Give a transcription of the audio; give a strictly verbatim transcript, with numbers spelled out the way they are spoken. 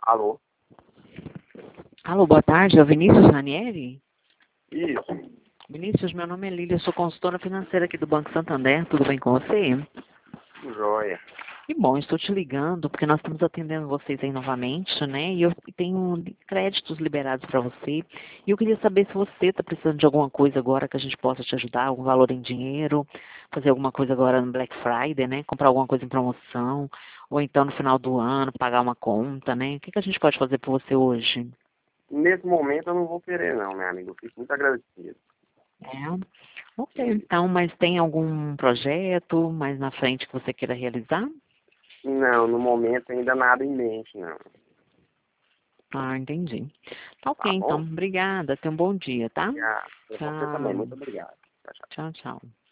Alô? Alô, boa tarde, é o Vinícius Ranieri? Isso. Vinícius, meu nome é Lília, eu sou consultora financeira aqui do Banco Santander, tudo bem com você? Joia. Que bom, estou te ligando porque nós estamos atendendo vocês aí novamente, né? E eu tenho créditos liberados para você. E eu queria saber se você está precisando de alguma coisa agora que a gente possa te ajudar, algum valor em dinheiro, fazer alguma coisa agora no Black Friday, né? Comprar alguma coisa em promoção, ou então no final do ano, pagar uma conta, né? O que, que a gente pode fazer por você hoje? Nesse momento eu não vou querer não, meu amigo. Eu fico muito agradecido. É. Ok, então, mas tem algum projeto mais na frente que você queira realizar? Não, no momento ainda nada em mente, não. Ah, entendi. Tá ok, Tá então. bom? Obrigada. Tenha um bom dia, tá? Obrigado. Você também. Tchau. Muito obrigado. Tchau, tchau. Tchau, tchau.